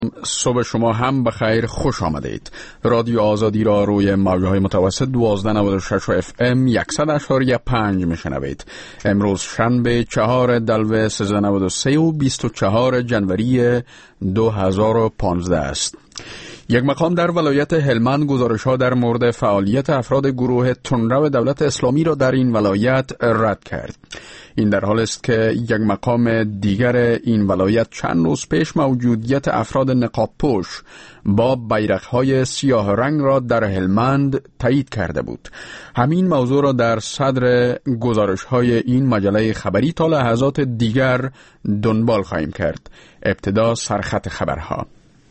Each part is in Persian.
صبح شما هم بخیر، خوش آمدید. رادیو آزادی را روی موج‌های متوسط 1296 FM 100.5 میشنوید. امروز شنبه 4 دلو 1393 و 24 جنوری 2015 است. یک مقام در ولایت هلمند گزارش‌ها در مورد فعالیت افراد گروه تندرو دولت اسلامی را در این ولایت رد کرد. این در حال است که یک مقام دیگر این ولایت چند روز پیش موجودیت افراد نقاب‌پوش با بیرق‌های سیاه رنگ را در هلمند تایید کرده بود. همین موضوع را در صدر گزارش‌های این مجله خبری تا لحظات دیگر دنبال خواهیم کرد. ابتدا سرخط خبرها.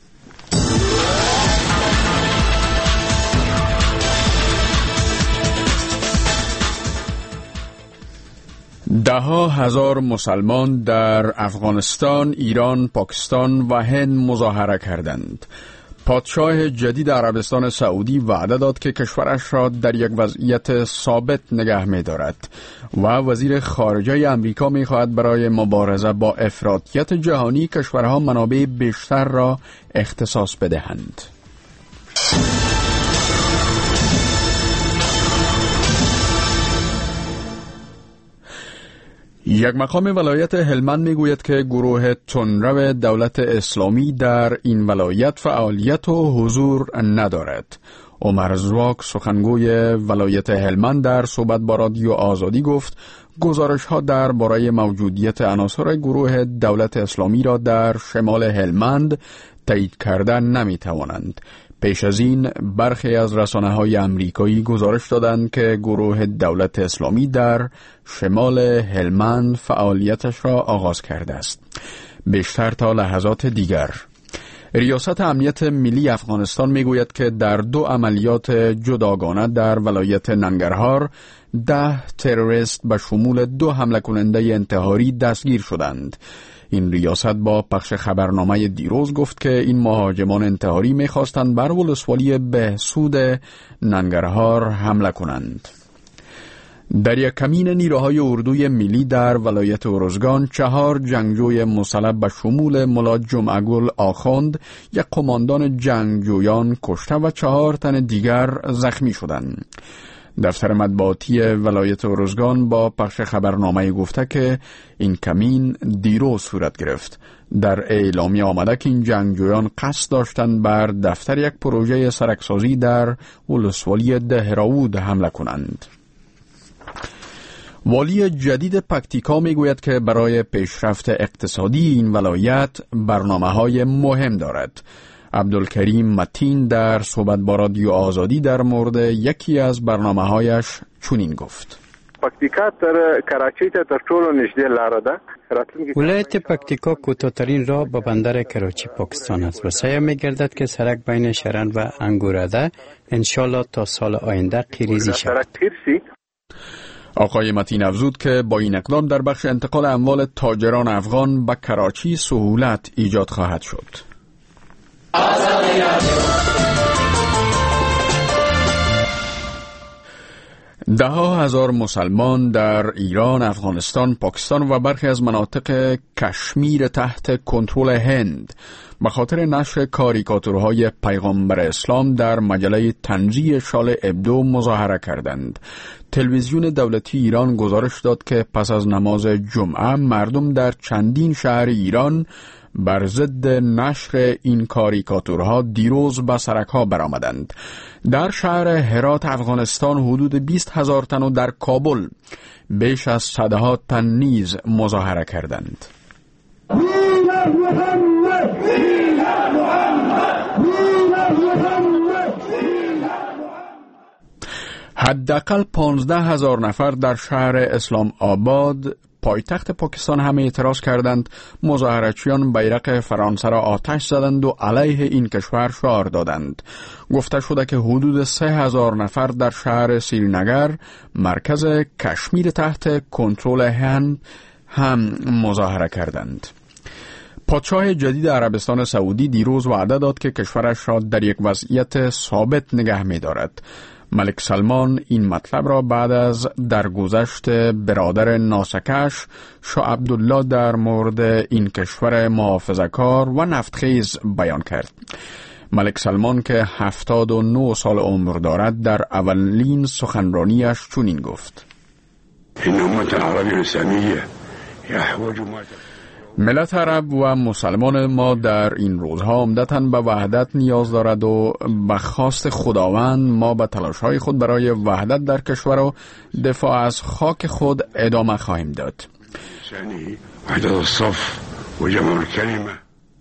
ده‌ها هزار مسلمان در افغانستان، ایران، پاکستان و هند مظاهره کردند. پادشاه جدید عربستان سعودی وعده داد که کشورش را در یک وضعیت ثابت نگه می‌دارد و وزیر خارجه امریکا می‌خواهد برای مبارزه با افراطیت جهانی کشورها منابع بیشتر را اختصاص بدهند. یک مقام ولایت هلمند میگوید که گروه تندرو دولت اسلامی در این ولایت فعالیت و حضور ندارد. عمر زواک سخنگوی ولایت هلمند در صحبت با رادیو آزادی گفت گزارش ها در برای موجودیت عناصر گروه دولت اسلامی را در شمال هلمند تایید کردن نمی توانند. پیش از این برخی از رسانه‌های امریکایی گزارش دادند که گروه دولت اسلامی در شمال هلمند فعالیتش را آغاز کرده است. بیشتر تا لحظات دیگر. ریاست امنیت ملی افغانستان میگوید که در 2 عملیات جداگانه در ولایت ننگرهار 10 تروریست به شمول 2 حمله کننده انتحاری دستگیر شدند. این ریاست با پخش خبرنامه دیروز گفت که این مهاجمان انتحاری می‌خواستند بر ولسوالی بهسود ننگرهار حمله کنند. در یک کمین نیروهای اردوی ملی در ولایت ارزگان 4 جنگجوی مسلح به شمول ملا جمعه‌گل آخوند، یک قماندان جنگجویان کشته و 4 تن دیگر زخمی شدند. دفتر مطبوعاتی ولایت ارزگان با پخش خبرنامه گفته که این کمین دیروز صورت گرفت. در اعلامیه آمده که این جنگجویان قصد داشتند بر دفتر یک پروژه سرکسازی در ولسوالی دهراود حمله کنند. والی جدید پکتیکا میگوید که برای پیشرفت اقتصادی این ولایت برنامه‌های مهم دارد. عبدالکریم متین در صحبت با رادیو آزادی در مورد یکی از برنامه‌هایش چنین گفت: پکتیکا تر کراچی ته تر ټولو نږدې لاره ده. ولایت پکتیکا کوتاه‌ترین راه به بندر کراچی پاکستان است و سعی می‌گردد که سرک بین شرن و انگوراده انشالله تا سال آینده قیریزی شود. آقای متین افزود که با این اقدام در بخش انتقال اموال تاجران افغان به کراچی سهولت ایجاد خواهد شد. ده‌ها هزار مسلمان در ایران، افغانستان، پاکستان و برخی از مناطق کشمیر تحت کنترل هند به خاطر نشر کاریکاتورهای پیغمبر اسلام در مجله تنزیه شال ابدو مظاهره کردند. تلویزیون دولتی ایران گزارش داد که پس از نماز جمعه مردم در چندین شهر ایران بر ضد نشر این کاریکاتورها دیروز به سرک‌ها برآمدند. در شهر هرات افغانستان حدود 20,000 تن و در کابل بیش از 100 تن نیز مظاهره کردند. حداقل 15,000 نفر در شهر اسلام آباد پایتخت پاکستان هم اعتراض کردند. مظاهرچیان بیرق فرانسه را آتش زدند و علیه این کشور شعار دادند. گفته شده که حدود 3,000 نفر در شهر سرینگر مرکز کشمیر تحت کنترل هند هم مظاهره کردند. پادشاه جدید عربستان سعودی دیروز وعده داد که کشورش را در یک وضعیت ثابت نگه می دارد. ملک سلمان این مطلب را بعد از درگذشت برادر ناسکش شاه عبدالله در مورد این کشور محافظه‌کار و نفتخیز بیان کرد. ملک سلمان که 79 سال عمر دارد در اولین سخنرانیش چنین گفت: این امت عربی سمیه ملت عرب و مسلمان ما در این روزها عمدتاً به وحدت نیاز دارد و به خواست خداوند ما به تلاش‌های خود برای وحدت در کشور و دفاع از خاک خود ادامه خواهیم داد. وحدت الصف و جمع الکلمه.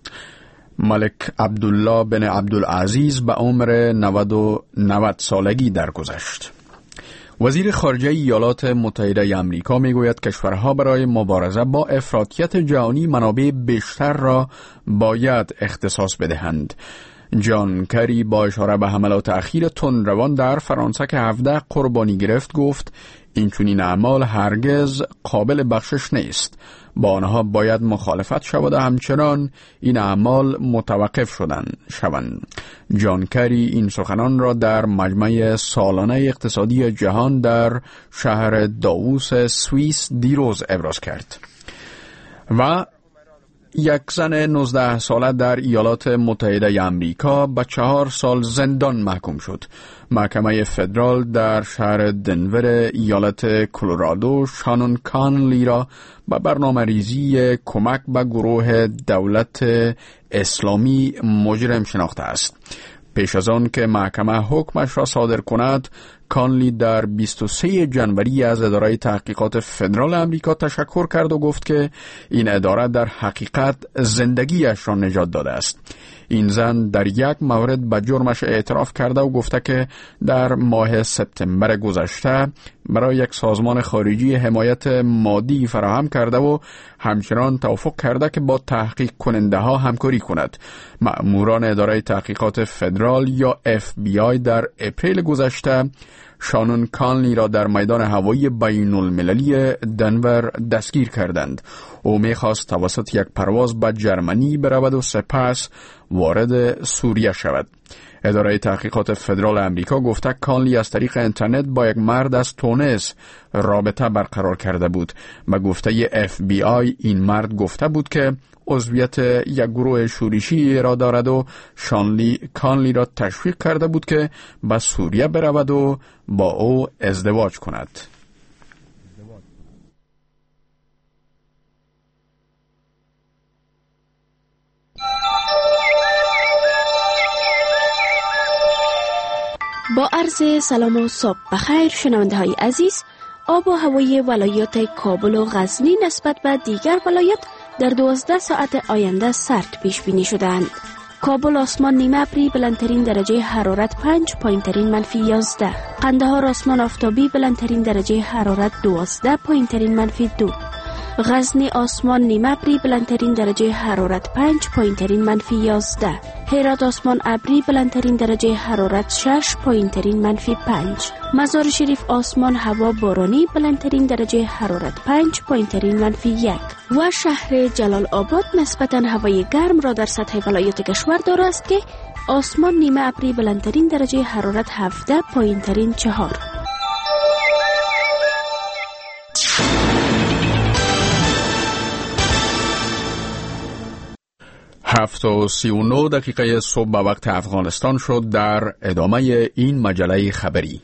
ملک عبدالله بن عبدالعزیز به عمر 90 سالگی درگذشت. وزیر خارجه ایالات متحده آمریکا میگوید کشورها برای مبارزه با افراطیت جهانی منابع بیشتر را باید اختصاص بدهند. جان کری با اشاره به حملات اخیر تندروان در فرانسه که 17 قربانی گرفت گفت این چنین اعمال هرگز قابل بخشش نیست. با آنها باید مخالفت شود و همچنان این اعمال متوقف شوند. جان کری این سخنان را در مجمع سالانه اقتصادی جهان در شهر داووس سوئیس دیروز ابراز کرد. و یک زن 19 ساله در ایالات متحده آمریکا به 4 سال زندان محکوم شد. محکمه فدرال در شهر دنور ایالت کلرادو شانون کانلی را به برنامه ریزی کمک به گروه دولت اسلامی مجرم شناخته است. پیش از آن که محکمه حکمش را صادر کند، کانلی در 23 جنوری از اداره تحقیقات فدرال امریکا تشکر کرد و گفت که این اداره در حقیقت زندگیش را نجات داده است. این زن در یک مورد به جرمش اعتراف کرده و گفته که در ماه سپتامبر گذشته برای یک سازمان خارجی حمایت مادی فراهم کرده و همچنان توافق کرده که با تحقیق کننده ها همکاری کند. مأموران اداره تحقیقات فدرال یا FBI در اپریل گذشته شانون کانلی را در میدان هوایی بین المللی دنور دستگیر کردند. او می‌خواست توسط یک پرواز به جرمنی برود و سپس وارد سوریه شود. اداره تحقیقات فدرال امریکا گفته کانلی از طریق اینترنت با یک مرد از تونس رابطه برقرار کرده بود. به گفته FBI این مرد گفته بود که عضویت یک گروه شورشی را دارد و کانلی را تشویق کرده بود که به سوریه برود و با او ازدواج کند. با عرض سلام و صبح بخیر شنونده های عزیز، آب و هوای ولایات کابل و غزنی نسبت به دیگر ولایات در 12 ساعت آینده سرد پیش بینی شدند. کابل آسمان نیمه ابری بلندترین درجه حرارت 5، پایینترین منفی 11. قندهار آسمان آفتابی بلندترین درجه حرارت 12، پایینترین منفی 2. غزنی آسمان نیمه ابری بلندترین درجه حرارت 5، پایینترین منفی 11. هرات آسمان ابری بلندترین درجه حرارت 6، پایینترین منفی 5. مزار شریف آسمان هوا بارانی بلندترین درجه حرارت 5، پایینترین منفی 1. و شهر جلال آباد نسبتاً هوای گرم را در سطح ولایات کشور دارد است که آسمان نیمه ابری بلندترین درجه حرارت 17، پایینترین 4. هفت و 39 دقیقه صبح به وقت افغانستان شد. در ادامه این مجله خبری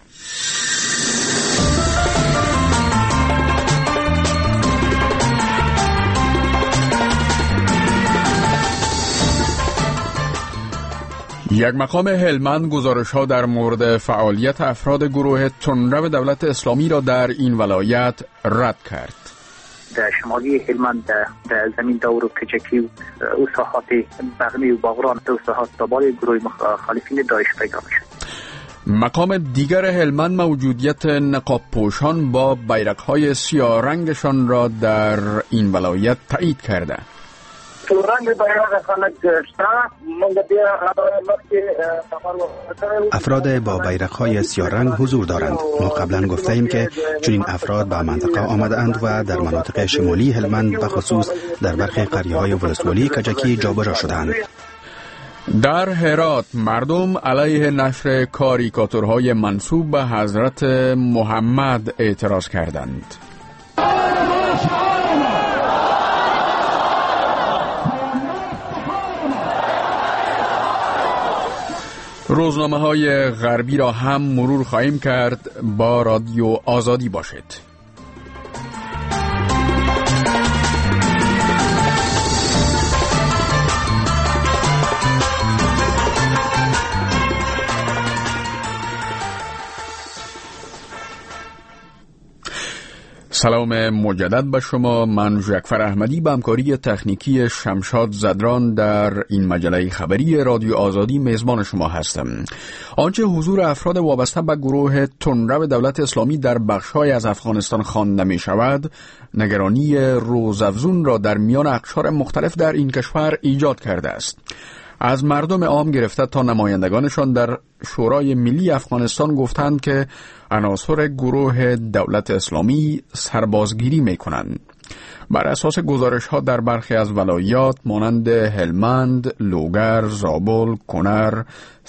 یک مقام هلمند گزارش‌ها در مورد فعالیت افراد گروه تندرو دولت اسلامی را در این ولایت رد کرد. در شمالی هلمند در زمین دور و کجکی و ساحات بغنی و باغران و ساحات دنبال گروه مخالفین داعش پیدا میشد. مقام دیگر هلمند موجودیت نقاب پوشان با بیرق‌های سیاه رنگشان را در این ولایت تایید کرده. افراد با بیرق‌های سیاه رنگ حضور دارند. ما قبلا گفته ایم که چنین افراد به منطقه آمدند و در مناطق شمالی هلمند به خصوص در برخی قریه‌های ولسوالی کجکی جابجا شدند. در هرات مردم علیه نشر کاریکاتورهای منسوب به حضرت محمد اعتراض کردند. روزنامه‌های غربی را هم مرور خواهیم کرد. با رادیو آزادی باشید. سلام مجدد به شما. من جعفر احمدی به همکاری تکنیکی شمشاد زدران در این مجله خبری رادیو آزادی میزبان شما هستم. آنچه حضور افراد وابسته به گروه تندرو دولت اسلامی در بخش‌های از افغانستان خوانده می شود، نگرانی روزافزون را در میان اقشار مختلف در این کشور ایجاد کرده است. از مردم عام گرفته تا نمایندگانشان در شورای ملی افغانستان گفتند که عناصر گروه دولت اسلامی سربازگیری می کنند. بر اساس گزارش‌ها در برخی از ولایات مانند هلمند، لوگر، زابل، کنر،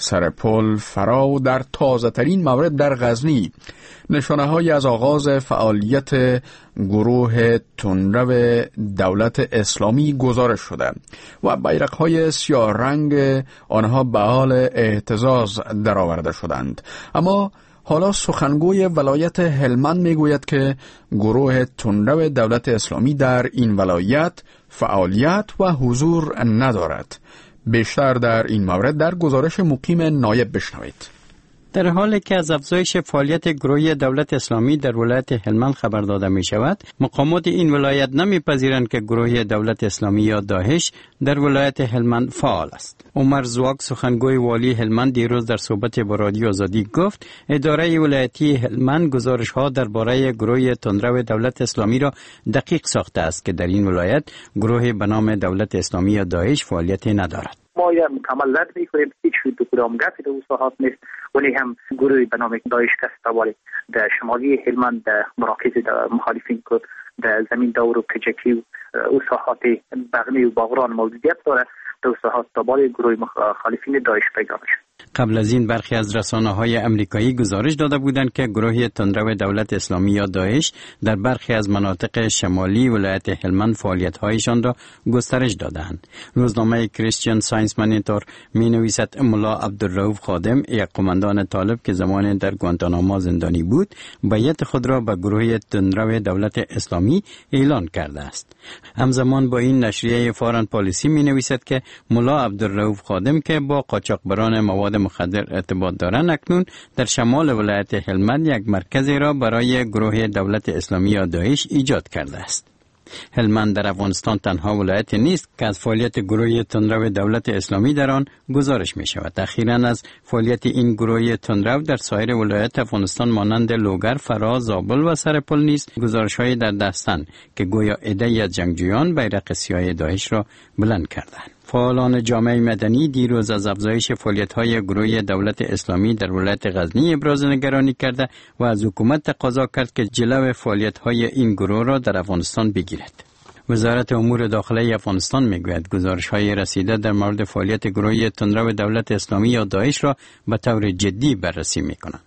سرپل، فرا و در تازه‌ترین مورد در غزنی نشانه‌هایی از آغاز فعالیت گروه تندرو دولت اسلامی گزارش شده و بیرق‌های سیاه رنگ آنها به حال اهتزاز درآورده شدند. اما حالا سخنگوی ولایت هلمند میگوید که گروه تندرو دولت اسلامی در این ولایت فعالیت و حضور ندارد. بیشتر در این مورد در گزارش مقیم نایب بشنوید. در حالی که از افزایش فعالیت گروه دولت اسلامی در ولایت هلمند خبر داده می شود، مقامات این ولایت نمی‌پذیرند که گروه دولت اسلامی یا داعش در ولایت هلمند فعال است. عمر زواک سخنگوی والی هلمند دیروز در صحبت با رادیو آزادی گفت اداره ولایتی هلمند گزارش‌ها درباره گروه تندرو دولت اسلامی را دقیق ساخته است که در این ولایت گروه به نام دولت اسلامی یا داعش فعالیت ندارد. ما یا مکمل رد می‌کنیم، هیچ کدام گپی در اصلاحات نیست. ولی هم گروه به نام داعش کسب در شمالی هلمند در مراکز مخالفین که در زمین دور و کجکی و اصلاحات بغنی و باغران موجودیت داره، در اصلاحات دنبال گروه مخالفین داعش پیدا میشه. قبل از این برخی از رسانه‌های امریکایی گزارش داده بودند که گروه تندرو دولت اسلامی یا داعش در برخی از مناطق شمالی ولایت هلمند فعالیت‌هایشان را گسترش دادند. روزنامه کریستین ساینس مانیتور می‌نویسد ملا عبدالرؤوف خادم، یک قماندان طالب که زمان در گوانتاناما زندانی بود، بیعت خود را به گروه تندرو دولت اسلامی اعلان کرده است. همزمان با این نشریه فارن پالیسی می‌نویسد که ملا عبدالرؤوف خادم که با قاچاقبران مواد مخدر ارتباط دارند اکنون در شمال ولایت هلمند یک مرکزی را برای گروه دولت اسلامی یا داعش ایجاد کرده است. هلمند در افغانستان تنها ولایت نیست که از فعالیت گروه تندرو دولت اسلامی در آن گزارش می شود. اخیراً از فعالیت این گروه تندرو در سایر ولایت افغانستان مانند لوگر، فرا، زابل و سرپل نیز گزارش‌های در دستند که گویا عده‌ای از جنگجویان بیرق سیاه داعش را بلند کردند. فعالان جامعه مدنی دیروز از افزایش فعالیت‌های گروه دولت اسلامی در ولایت غزنی ابراز نگرانی کرده و از حکومت تقاضا کرد که جلو فعالیت‌های این گروه را در افغانستان بگیرد. وزارت امور داخلی افغانستان میگوید گزارش‌های رسیده در مورد فعالیت گروه تندرو دولت اسلامی یا داعش را به طور جدی بررسی می‌کند.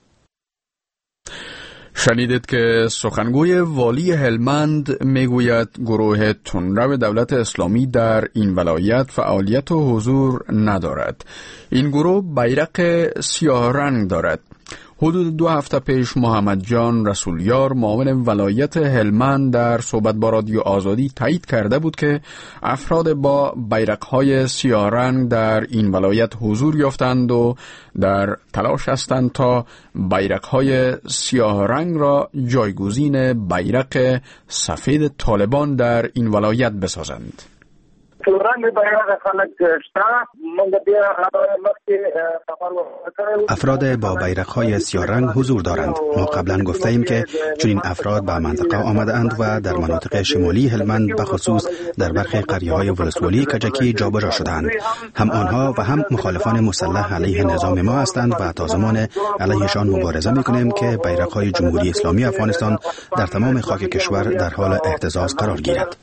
شنیدید که سخنگوی والی هلمند میگوید گروه تندرو دولت اسلامی در این ولایت فعالیت و حضور ندارد. این گروه بیرق سیاه رنگ دارد. حدود 2 هفته پیش محمد جان رسولیار معاون ولایت هلمند در صحبت با رادیو آزادی تایید کرده بود که افراد با بیرق‌های سیاه رنگ در این ولایت حضور یافتند و در تلاش هستند تا بیرق‌های سیاه رنگ را جایگزین بیرق سفید طالبان در این ولایت بسازند. افراد با بیرق‌های سیاه رنگ حضور دارند. ما قبلا گفته ایم که چنین افراد به منطقه آمده‌اند و در مناطق شمالی هلمند به خصوص در برخی قریه‌های ولسوالی کجکی جابجا شدند. هم آنها و هم مخالفان مسلح علیه نظام ما هستند و تا زمان علیهشان مبارزه می‌کنیم که بیرق‌های جمهوری اسلامی افغانستان در تمام خاک کشور در حال اهتزاز قرار گیرد.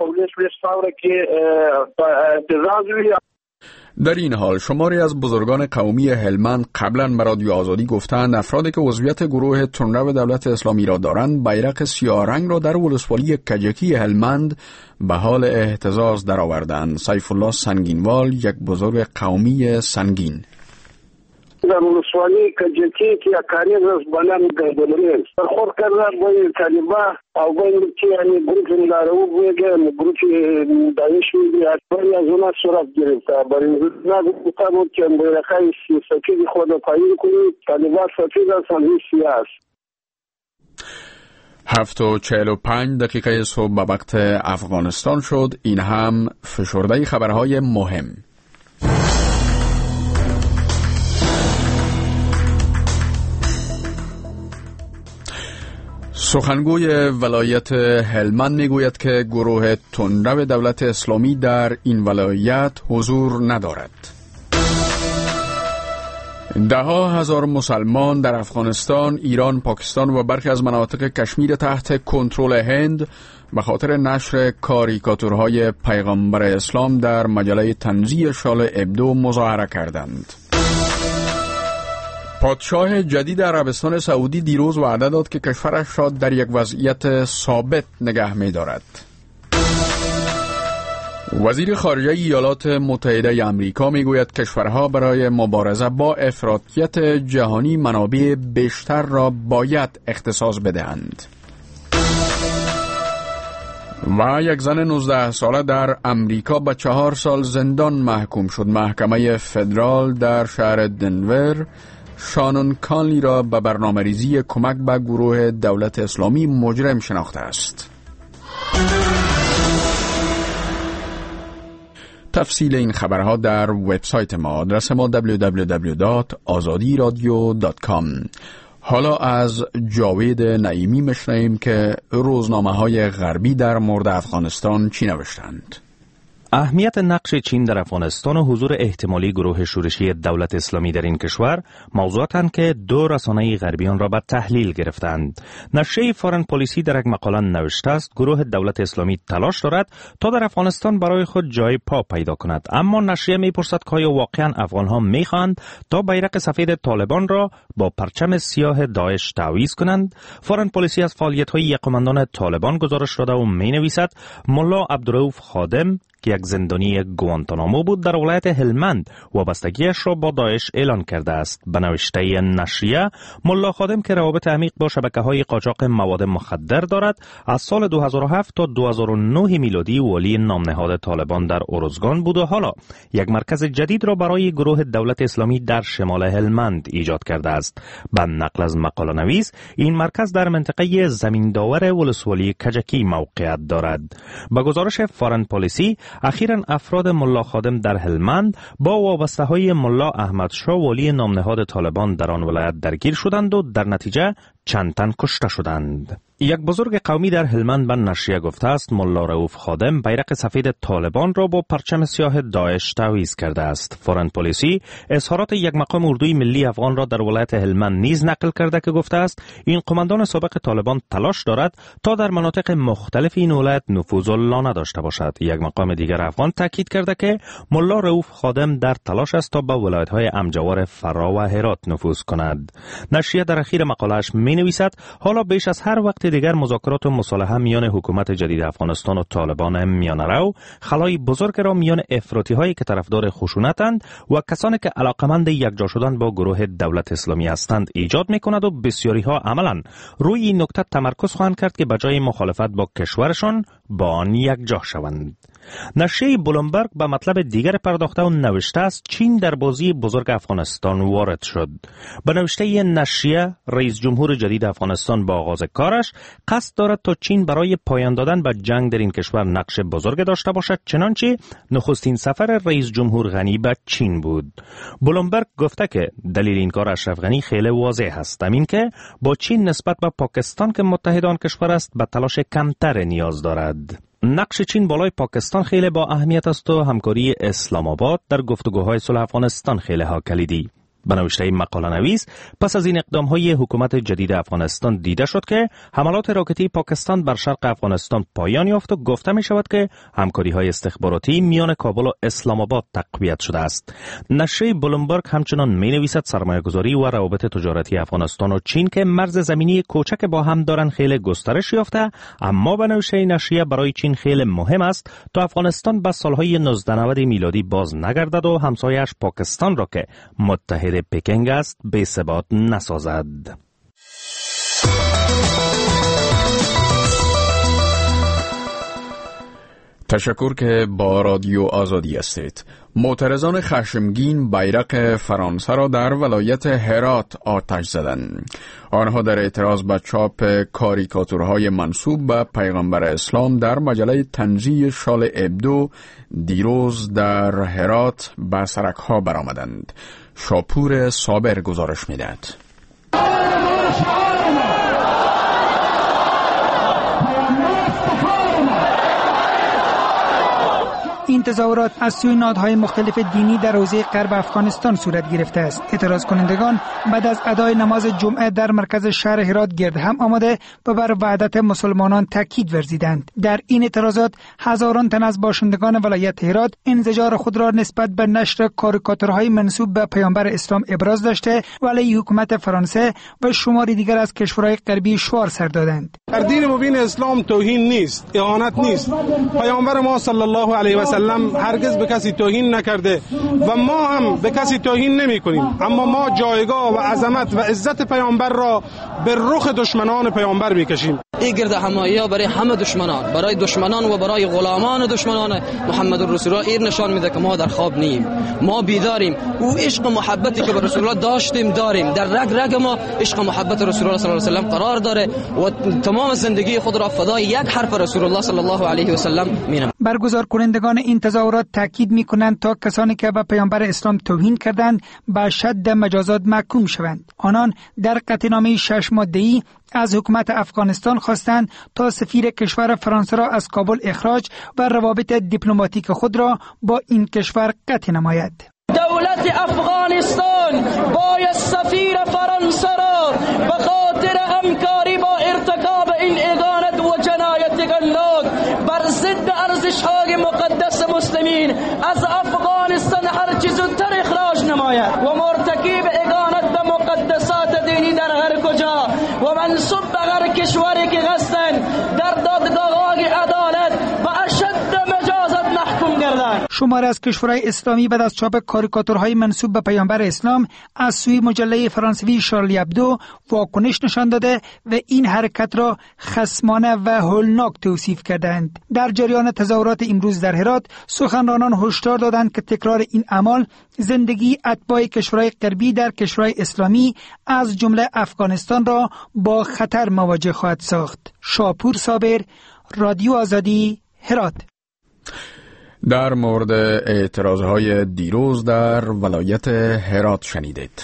در این حال شماری از بزرگان قومی هلمند قبلا به رادیو آزادی گفتند افرادی که عضویت گروه تندرو دولت اسلامی را دارند بیرق سیاه رنگ را در ولسوالی کجکی هلمند به حال اهتزاز درآوردند. سیف الله سنگینوال، یک بزرگ قومی سنگین: در ولسوالی کجکی که کاریز از بلند گردنریز برخورد کردن با طالبا او باید که یعنی گروپ لاروب بگه گروپ داعش میگه اطلاعی از اون صورت گرفته. برای این گفته بود که بیرقای سفید خود پایین کنید. طالبا سفید از هنوی سیاست. 7:45 صبح به وقت افغانستان شد. این هم فشرده خبرهای مهم. سخنگوی ولایت هلمند میگوید که گروه تندرو دولت اسلامی در این ولایت حضور ندارد. ده‌ها هزار مسلمان در افغانستان، ایران، پاکستان و برخی از مناطق کشمیر تحت کنترل هند به خاطر نشر کاریکاتورهای پیغمبر اسلام در مجله طنزی شال ابدو مظاهره کردند. پادشاه جدید عربستان سعودی دیروز وعده داد که کشورش را در یک وضعیت ثابت نگه می‌دارد. وزیر خارجه ایالات متحده آمریکا میگوید کشورها برای مبارزه با افراطیت جهانی منابع بیشتر را باید اختصاص بدهند. و یک زن 19 ساله در امریکا به 4 سال زندان محکوم شد. محکمه فدرال در شهر دنور شانون کانلی را به برنامه‌ریزی کمک به گروه دولت اسلامی مجرم شناخته است. تفصیل این خبرها در وبسایت ما. آدرس ما www.azadiradio.com. حالا از جاوید نعیمی میشنویم که روزنامه‌های غربی در مورد افغانستان چی نوشتند. اهمیت نقش چین در افغانستان و حضور احتمالی گروه شورشی دولت اسلامی در این کشور موضوعاتند که دو رسانه غربیان را به تحلیل گرفتند. نشریه فارن پلیسی در یک مقاله نوشته است گروه دولت اسلامی تلاش دارد تا در افغانستان برای خود جای پا پیدا کند، اما نشریه میپرسد که آیا واقعا افغانها میخواهند تا بیرق سفید طالبان را با پرچم سیاه داعش تعویض کنند؟ فارن پلیسی از فعالیت‌های یک قماندان طالبان گزارش داده و مینویسد ملا عبدالرؤوف خادم که یک زندانی گوانتانامو بود در ولایت هلمند وابستگیش را با داعش اعلان کرده است. به نوشته نشریه ملا خادم که روابط عمیق با شبکه‌های قاچاق مواد مخدر دارد از سال 2007 تا 2009 میلادی ولی نامنهاد طالبان در اروزگان بود و حالا یک مرکز جدید را برای گروه دولت اسلامی در شمال هلمند ایجاد کرده است. به نقل از مقاله نویس این مرکز در منطقه زمینداور ولسوالی کجکی موقعیت دارد. به گزارش فارن پلیسی اخیراً افراد ملا خادم در هلمند با وابسته‌های ملا احمد شاه ولی نامنهاد طالبان در آن ولایت درگیر شدند و در نتیجه چند تن کشته شدند. یک بزرگ قومی در هلمند به نشریه گفته است ملا رؤوف خادم بیرق سفید طالبان را با پرچم سیاه داعش تعویض کرده است. فارن پلیسی اظهارات یک مقام اردوی ملی افغان را در ولایت هلمند نیز نقل کرده که گفته است این قماندان سابق طالبان تلاش دارد تا در مناطق مختلف این ولایت نفوذ و لانه داشته باشد. یک مقام دیگر افغان تاکید کرده که ملا رؤوف خادم در تلاش است تا به ولایت‌های امجوار فرا و هرات نفوذ کند. نشریه در اخیر مقاله‌اش می‌نویسد حالا بیش از هر وقت دیگر مذاکرات و مصالحه میان حکومت جدید افغانستان و طالبان میانه‌رو خلای بزرگ را میان افراطی‌هایی که طرفدار خشونتند و کسانی که علاقمند یکجا شدن با گروه دولت اسلامی هستند ایجاد می‌کند و بسیاری‌ها عملاً روی این نکته تمرکز خواهند کرد که بجای مخالفت با کشورشان با آن یکجا شوند. نشریه بلومبرگ به مطلب دیگر پرداخته و نوشته است چین در بازی بزرگ افغانستان وارد شد. به نوشته نشریه، رئیس جمهور جدید افغانستان با آغاز کارش قصد دارد تا چین برای پایان دادن به جنگ در این کشور نقش بزرگ داشته باشد، چنانچه نخستین سفر رئیس جمهور غنی به چین بود. بلومبرگ گفته که دلیل این کار اشرف غنی خیلی واضح است، همین که با چین نسبت به پاکستان که متحد آن کشور است به تلاش کمتر نیاز دارد. نقش چین بالای پاکستان خیلی با اهمیت است و همکاری اسلام آباد در گفتگوهای صلح افغانستان خیلی ها کلیدی. به نوشته مقاله نویس، پس از این اقدام‌های حکومت جدید افغانستان دیده شد که حملات راکتی پاکستان بر شرق افغانستان پایان یافت و گفته می شود که همکاری‌های استخباراتی میان کابل و اسلام آباد تقویت شده است. نشریه بلومبرگ همچنان می نویسد سرمایه‌گذاری و روابط تجارتی افغانستان و چین که مرز زمینی کوچک با هم دارند خیلی گسترش یافته، اما به نوشته نشریه برای چین خیلی مهم است تا افغانستان به سالهای 1990 میلادی باز نگردد و همسایه‌اش پاکستان را که متحد پکینگ است به ثبات نسازد. تشکر که با رادیو آزادی هستید. معترضان خشمگین بیرق فرانسه را در ولایت هرات آتش زدند. آنها در اعتراض به چاپ کاریکاتورهای منسوب به پیغمبر اسلام در مجله طنزی شال ابدو دیروز در هرات به سرک‌ها برآمدند. شاپور صابر گزارش می‌دهد. این تظاهرات از سوی نهادهای مختلف دینی در حوزه غرب افغانستان صورت گرفته است. اعتراض کنندگان بعد از ادای نماز جمعه در مرکز شهر هرات گرد هم آمده و بر وحدت مسلمانان تاکید ورزیدند. در این اعتراضات هزاران تن از باشندگان ولایت هرات انزجار خود را نسبت به نشر کاریکاتورهای منسوب به پیامبر اسلام ابراز داشته و علیه حکومت فرانسه و شماری دیگر از کشورهای غربی شعار سر دادند. در دین مبین اسلام توهین نیست، اهانت نیست. پیامبر ما صلی الله علیه و سلم هرگز به کسی توهین نکرده و ما هم به کسی توهین نمی کنیم، اما ما جایگاه و عظمت و عزت پیامبر را به رخ دشمنان پیامبر می کشیم. این گرد همایی ها برای همه دشمنان، برای دشمنان و برای غلامان دشمنان محمد رسول الله این نشان میده که ما در خواب نیم، ما بیداریم. او عشق و محبتی که به رسول الله داشتیم داریم، در رگ رگ ما عشق و محبت رسول الله صلی الله علیه و سلم قرار داره و تمام زندگی خود را فدای یک حرف رسول الله صلی الله علیه و سلم مینم. برگزار کنندگان این تظاهرات تاکید میکنند تا کسانی که به پیامبر اسلام توهین کردند به شد مجازات محکوم شوند. آنان در قطعنامه 6 ماده‌ای از حکومت افغانستان خواستند تا سفیر کشور فرانسه را از کابل اخراج و روابط دیپلماتیک خود را با این کشور قطع نماید. دولت افغانستان باید سفیر فرانسه را به خاطر همکاری با ارتکاب این اهانت و جنایت غلاظ بر ضد ارزش‌های مقدس مسلمین از افغانستان هر چه زودتر اخراج نماید و مرتکب اهانت به مقدسات دینی در هر کجا و منسوب به هر کشوری که هستند در دادگاه‌های عدالت و اشد مجازات محکوم گردند. شماری از کشورهای اسلامی بعد از چاپ کاریکاتورهای منسوب به پیامبر اسلام از سوی مجله فرانسوی شارلی ابدو واکنش نشان داده و این حرکت را خصمانه و هولناک توصیف کردند. در جریان تظاهرات امروز در هرات سخنرانان هشدار دادند که تکرار این اعمال زندگی اتباع کشورهای غربی در کشورهای اسلامی از جمله افغانستان را با خطر مواجه خواهد ساخت. شاپور صابر، رادیو آزادی، هرات. در مورد اعتراضهای دیروز در ولایت هرات شنیدید.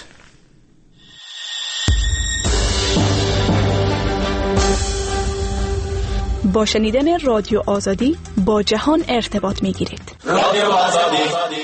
با شنیدن رادیو آزادی با جهان ارتباط می‌گیرید. رادیو آزادی.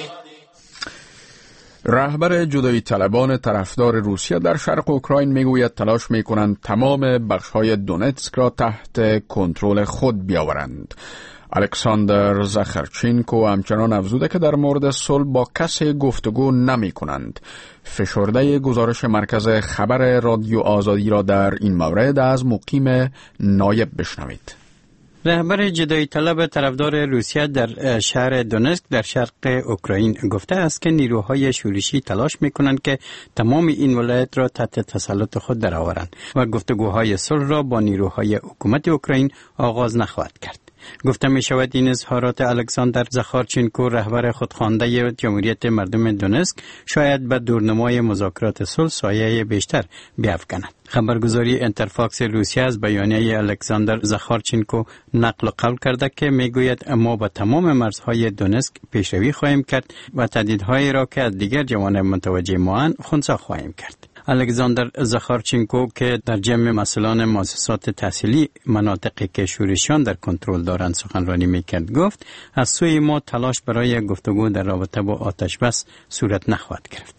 رهبر جدایی طلبان طرفدار روسیه در شرق اوکراین میگوید تلاش میکنند تمام بخش‌های دونتسک را تحت کنترل خود بیاورند. الکساندر زاخارچینکو همچنان افزوده که در مورد صلح با کسی گفتگو نمی کنند. فشرده گزارش مرکز خبر رادیو آزادی را در این مورد از مقیم نایب بشنوید. رهبر جدایی طلب طرفدار روسیه در شهر دونتسک در شرق اوکراین گفته است که نیروهای شورشی تلاش میکنند که تمام این ولایت را تحت تسلط خود درآورند و گفتگوهای صلح را با نیروهای حکومت اوکراین آغاز نخواهد کرد. گفته می شود این اظهارات الکساندر زاخارچنکو رهبر خودخوانده جمهوریت مردم دونسک شاید به دورنمای مذاکرات صلح سایه بیشتر بیافکند. خبرگزاری انترفاکس روسیه از بیانیه الکساندر زاخارچنکو نقل قول کرده که میگوید ما با تمام مرزهای دونسک پیشروی خواهیم کرد و تهدیدهایی را که از دیگر جوانب متوجه ماند خنثی خواهیم کرد. الکساندر زاخارچنکو که در جمع مسئولان مؤسسات تحصیلی مناطقی که شورشیان در کنترل دارند سخنرانی میکرد گفت از سوی ما تلاش برای گفتگو در رابطه با آتش بس صورت نخواهد گرفت.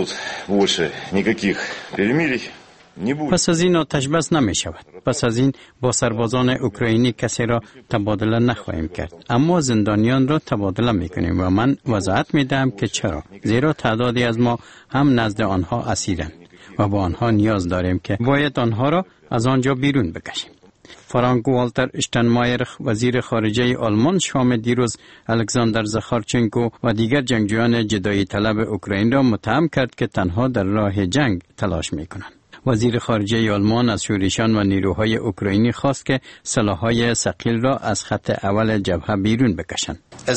پس از این آتش بس نمی شود. پس از این با سربازان اوکراینی کسی را تبادله نخواهیم کرد. اما زندانیان را تبادله می کنیم و من وضاحت می دهم که چرا. زیرا تعدادی از ما هم نزد آنها اسیرند و با آنها نیاز داریم که باید آنها را از آنجا بیرون بکشیم. فرانک والتر اشتنمایر وزیر خارجه آلمان شام دیروز الکساندر زاخارچنکو و دیگر جنگجویان جدایی طلب اوکراین را متهم کرد که تنها در راه جنگ تلاش می کنند. وزیر خارجه آلمان از شورشیان و نیروهای اوکراینی خواست که سلاح‌های ثقیل را از خط اول جبهه بیرون بکشند.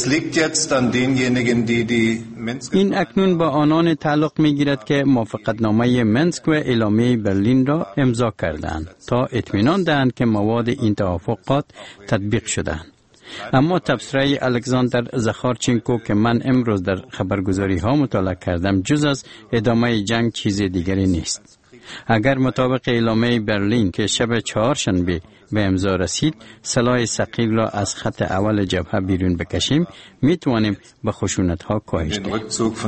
این اکنون با آنان تعلق می‌گیرد که موافقتنامه منسک و اعلامیه برلین را امضا کردند تا اطمینان دهند که مواد این توافقات تطبیق شده‌اند. اما تبصره الکساندر زاخارچنکو که من امروز در خبرگزاری‌ها مطالعه کردم جز از ادامه جنگ چیز دیگری نیست. اگر مطابق اعلامیه برلین که شب چهارشنبه به امضا رسید سلاح ثقیل را از خط اول جبهه بیرون بکشیم میتوانیم به خشونت‌ها کاهش دهیم.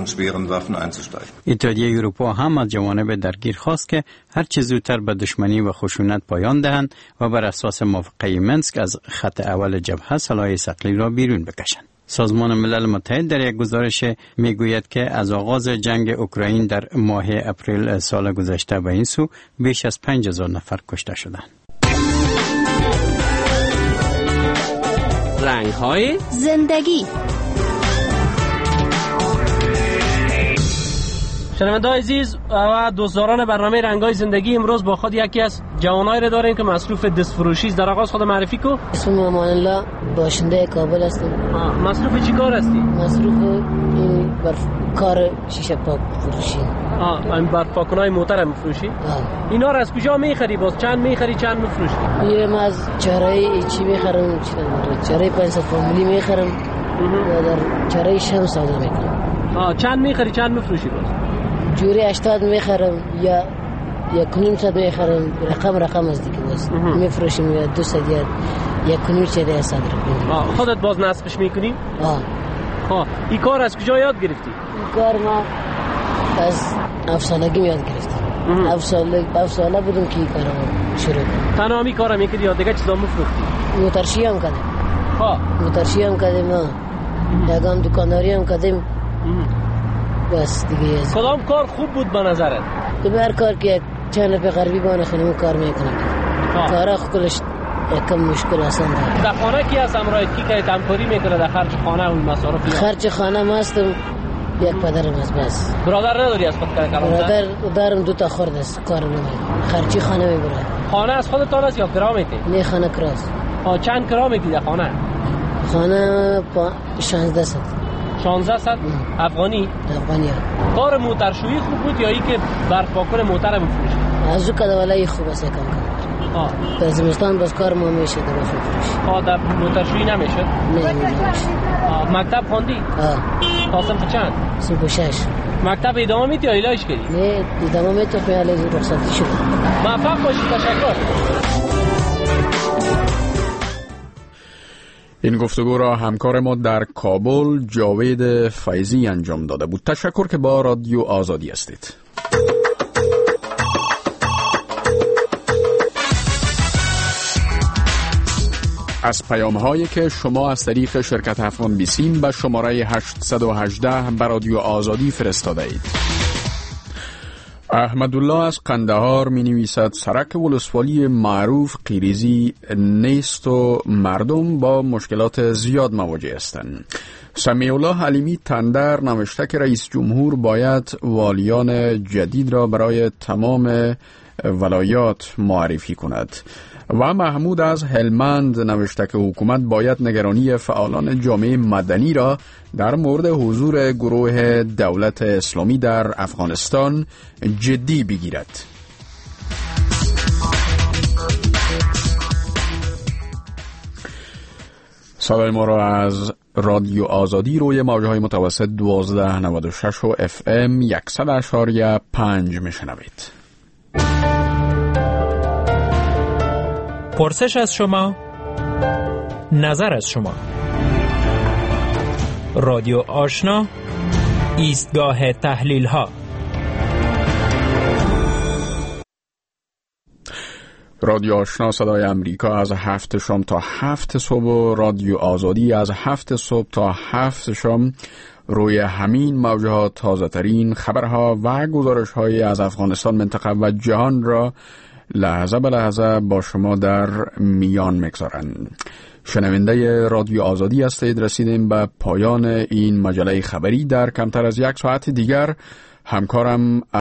اتحادیه اروپا هم از جوانب درگیر خواست که هر چه زودتر به دشمنی و خشونت پایان دهند و بر اساس موافقه منسک از خط اول جبهه سلاح ثقیل را بیرون بکشند. سازمان ملل متحد در یک گزارش میگوید که از آغاز جنگ اوکراین در ماه اپریل سال گذشته به این سو بیش از 5000 نفر کشته شدند. رنگ‌های زندگی. شنونده‌های عزیز و دوستداران برنامه رنگ‌های زندگی، امروز با خود یکی از جوانایی را داریم که مصروف دست فروشی است. در آغاز خود معرفی کو. اسمم امان الله، باشنده کابل هستم. مصروف چی کار هستی؟ مصروف کار شیشه پاک فروشی. این برف پاکنای موتر هم فروشی؟ اینا را از کجا میخری؟ باز چند میخری چند میفروشی؟ من از چهارای چی میخرم، چهارای 500 فامیلی میخرم و در چهارای شمس سودا میکنم. چند میخری چند میفروشی باز؟ جوری 80 میخرم یا 1.5 میخرم، رقم از دیگه باز میفروشیم یا 200 یا 1.5 صد رقم. خودت باز نصبش میکنی؟ این کار از کجا یاد گرفتی؟ این کار ما از 7 سالگی یاد گرفتم. 7 ساله بودم که این کارو شروع کردم. تنها می کارا میکردی یا دیگه چیزا میفروختی؟ موترشی هم کردم. موترشی هم کردم، یکم دکانداری هم کردم. بس دیگه کدام کار خوب بود به نظرت؟ هر کار که چند لپه غربی بانه خونم کار میکنم. کارا کلش یکم مشکل آسان داره. در خانه کی هست همراهت کی که تمکاری میکنه در خرج خانه و مصارف؟ خرج خانه ما هستم، یک پدرم است بس. برادر نداری از خود کار کنم؟ برادر دارم 2 تا خرد است، کار نمیکنه. خرچی خانه میبره. خانه از خودتان است یا کرا میدی؟ نه خانه کراست. چند کرا میدی در خانه؟ خانه 16 صد. 1600 افغانی؟ افغانی. کار موترشویی خوب بود یا ای که برف پاکن موتر بفروشی؟ از اون کده ولای خوب است کم کم. در زمستان باز کار ما میشه در فروشی. در موترشویی نمیشه؟ نه نمیشه. مکتب خوندی؟ تا صنف چند؟ صنف 6. مکتب ادامه میدی یا ایلاش کردی؟ نه ادامه میدم، خیال از رخصتی شد. موفق باشی، تشکر. این گفتگو را همکار ما در کابل جاوید فیضی انجام داده بود. تشکر که با رادیو آزادی هستید. از پیام‌هایی که شما از طریق شرکت افغان بیسیم به شماره 818 به رادیو آزادی فرستاده اید. احمدالله از قندهار می نویسد سرک ولسوالی معروف قیریزی نیست و مردم با مشکلات زیاد مواجه هستند. سمیع الله حلیمی تندر نوشته که رئیس جمهور باید والیان جدید را برای تمام ولایات معرفی کند. و محمود از هلمند نوشته که حکومت باید نگرانی فعالان جامعه مدنی را در مورد حضور گروه دولت اسلامی در افغانستان جدی بگیرد. صدای ما را از رادیو آزادی روی موجهای متوسط 1296 و FM 100.5 میشنوید. پرسش از شما، نظر از شما. رادیو آشنا، ایستگاه تحلیل ها. رادیو آشنا صدای امریکا از 7 شام تا 7 صبح و رادیو آزادی از 7 صبح تا 7 شام روی همین موجات تازه ترین خبرها و گزارش های از افغانستان، منطقه و جهان را لحظه به لحظه با شما در میان میگذارند. شنونده رادیو آزادی هستید. رسیدیم به پایان این مجله خبری. در کمتر از یک ساعت دیگر همکارم